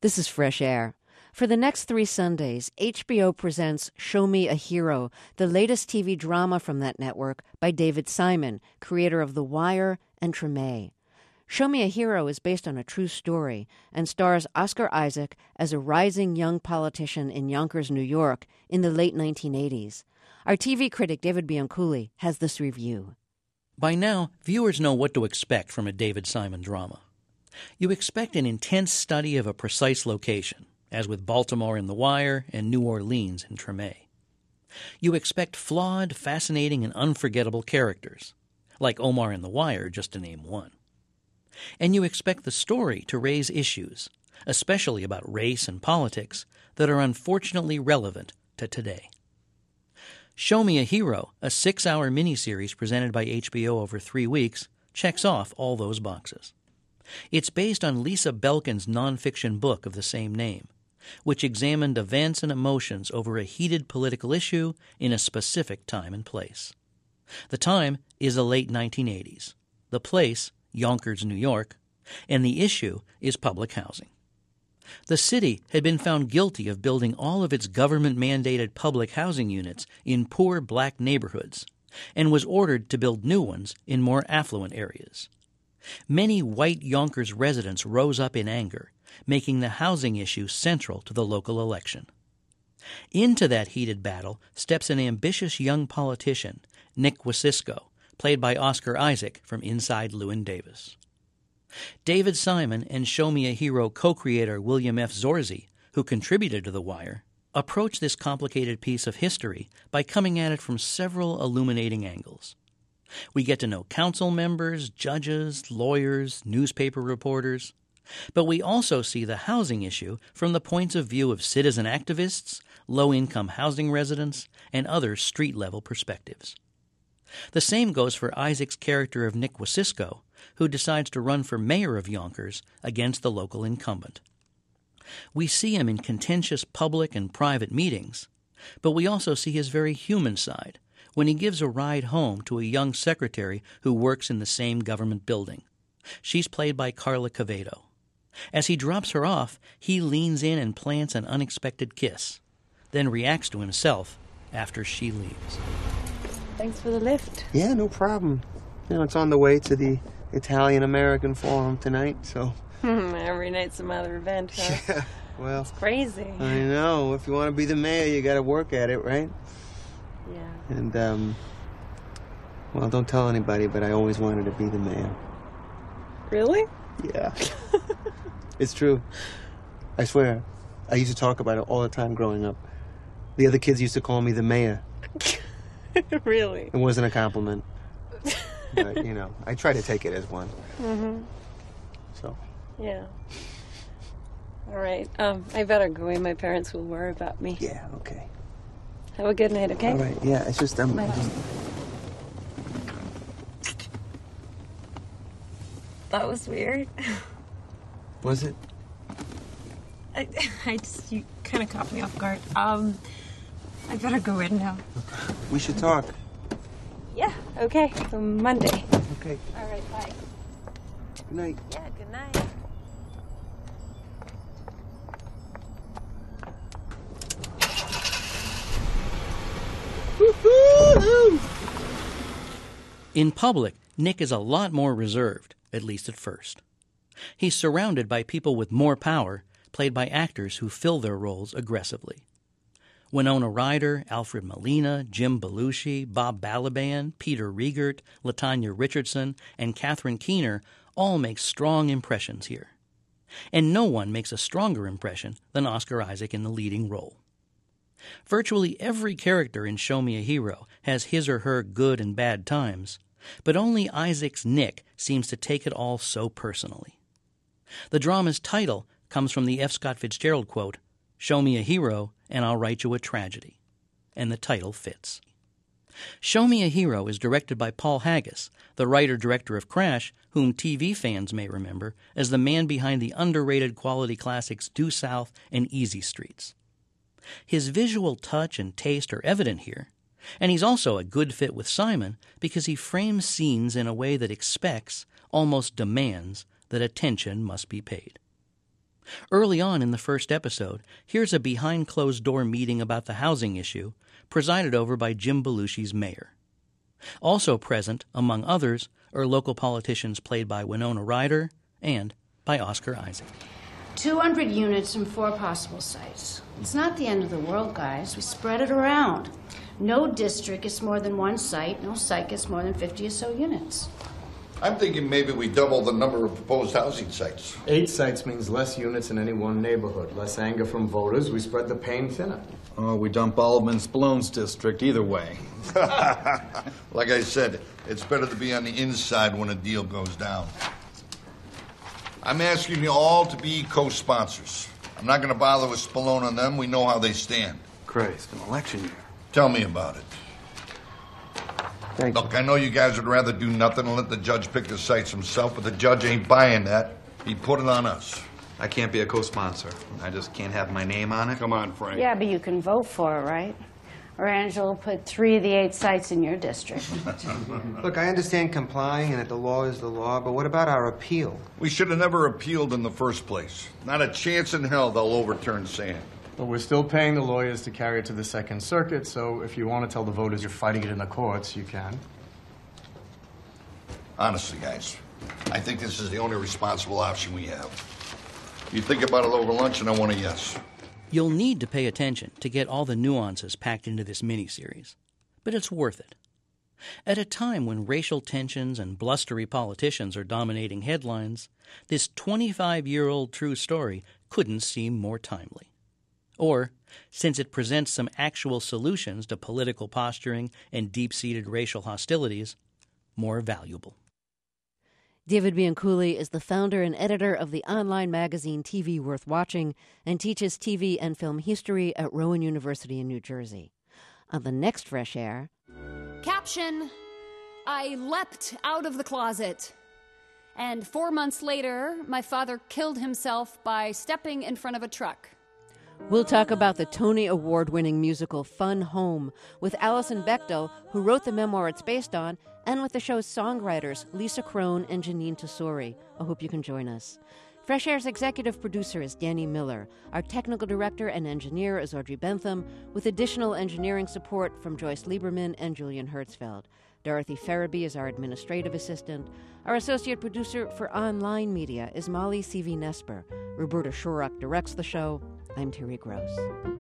This is Fresh Air. For the next 3 Sundays, HBO presents Show Me a Hero, the latest TV drama from that network by David Simon, creator of The Wire and Treme. Show Me a Hero is based on a true story and stars Oscar Isaac as a rising young politician in Yonkers, New York in the late 1980s. Our TV critic David Bianculli has this review. By now, viewers know what to expect from a David Simon drama. You expect an intense study of a precise location, as with Baltimore in The Wire and New Orleans in Treme. You expect flawed, fascinating, and unforgettable characters, like Omar in The Wire, just to name one. And you expect the story to raise issues, especially about race and politics, that are unfortunately relevant to today. Show Me a Hero, a 6-hour miniseries presented by HBO over 3 weeks, checks off all those boxes. It's based on Lisa Belkin's nonfiction book of the same name, which examined events and emotions over a heated political issue in a specific time and place. The time is the late 1980s. The place, Yonkers, New York, and the issue is public housing. The city had been found guilty of building all of its government-mandated public housing units in poor black neighborhoods and was ordered to build new ones in more affluent areas. Many white Yonkers residents rose up in anger, making the housing issue central to the local election. Into that heated battle steps an ambitious young politician, Nick Wasisco, played by Oscar Isaac from Inside Llewyn Davis. David Simon and Show Me a Hero co-creator William F. Zorzi, who contributed to The Wire, approach this complicated piece of history by coming at it from several illuminating angles. We get to know council members, judges, lawyers, newspaper reporters, but we also see the housing issue from the points of view of citizen activists, low-income housing residents, and other street-level perspectives. The same goes for Isaac's character of Nick Wasisco, who decides to run for mayor of Yonkers against the local incumbent. We see him in contentious public and private meetings, but we also see his very human side when he gives a ride home to a young secretary who works in the same government building. She's played by Carla Quevedo. As he drops her off, he leans in and plants an unexpected kiss, then reacts to himself after she leaves. Thanks for the lift. Yeah, no problem. You know, it's on the way to the Italian-American Forum tonight, so... Every night's some other event, huh? Yeah, well... It's crazy. I know. If you want to be the mayor, you got to work at it, right? Yeah. And, well, don't tell anybody, but I always wanted to be the mayor. Really? Yeah. It's true. I swear. I used to talk about it all the time growing up. The other kids used to call me the mayor. Really? It wasn't a compliment. But, you know, I try to take it as one. Mm-hmm. So. Yeah. All right. I better go away. My parents will worry about me. Yeah, okay. Have a good night, okay? All right, yeah, it's just, Bye. That was weird. Was it? You kind of caught me off guard. I better go in now. We should talk. Yeah, okay. So Monday. Okay. All right, bye. Good night. Yeah, good night. In public, Nick is a lot more reserved, at least at first. He's surrounded by people with more power, played by actors who fill their roles aggressively. Winona Ryder, Alfred Molina, Jim Belushi, Bob Balaban, Peter Riegert, LaTanya Richardson, and Catherine Keener all make strong impressions here. And no one makes a stronger impression than Oscar Isaac in the leading role. Virtually every character in Show Me a Hero has his or her good and bad times, but only Isaac's Nick seems to take it all so personally. The drama's title comes from the F. Scott Fitzgerald quote, "Show me a hero, and I'll write you a tragedy." And the title fits. Show Me a Hero is directed by Paul Haggis, the writer-director of Crash, whom TV fans may remember as the man behind the underrated quality classics Due South and Easy Streets. His visual touch and taste are evident here, and he's also a good fit with Simon because he frames scenes in a way that expects, almost demands, that attention must be paid. Early on in the first episode, here's a behind-closed-door meeting about the housing issue, presided over by Jim Belushi's mayor. Also present, among others, are local politicians played by Winona Ryder and by Oscar Isaac. 200 units and 4 possible sites. It's not the end of the world, guys. We spread it around. No district gets more than 1 site. No site gets more than 50 or so units. I'm thinking maybe we double the number of proposed housing sites. 8 sites means less units in any one neighborhood, less anger from voters. We spread the pain thinner. Oh, we dump all of them in Spallone's district either way. Like I said, it's better to be on the inside when a deal goes down. I'm asking you all to be co-sponsors. I'm not going to bother with Spallone and them. We know how they stand. Christ, an election year. Tell me about it. Thank you. Look, I know you guys would rather do nothing and let the judge pick the sites himself, but the judge ain't buying that. He put it on us. I can't be a co-sponsor. I just can't have my name on it. Come on, Frank. Yeah, but you can vote for it, right? Or Angela will put 3 of the 8 sites in your district. Look, I understand complying and that the law is the law, but what about our appeal? We should have never appealed in the first place. Not a chance in hell they'll overturn Sand. But we're still paying the lawyers to carry it to the Second Circuit, so if you want to tell the voters you're fighting it in the courts, you can. Honestly, guys, I think this is the only responsible option we have. You think about it over lunch and I want a yes. You'll need to pay attention to get all the nuances packed into this miniseries, but it's worth it. At a time when racial tensions and blustery politicians are dominating headlines, this 25-year-old true story couldn't seem more timely. Or, since it presents some actual solutions to political posturing and deep-seated racial hostilities, more valuable. David Bianculli is the founder and editor of the online magazine TV Worth Watching and teaches TV and film history at Rowan University in New Jersey. On the next Fresh Air... Caption: I leapt out of the closet. And 4 months later, my father killed himself by stepping in front of a truck. We'll talk about the Tony Award-winning musical Fun Home with Alison Bechdel, who wrote the memoir it's based on, and with the show's songwriters Lisa Crone and Janine Tesori. I hope you can join us. Fresh Air's executive producer is Danny Miller. Our technical director and engineer is Audrey Bentham, with additional engineering support from Joyce Lieberman and Julian Hertzfeld. Dorothy Farabee is our administrative assistant. Our associate producer for online media is Molly C.V. Nesper. Roberta Shorrock directs the show. I'm Terry Gross.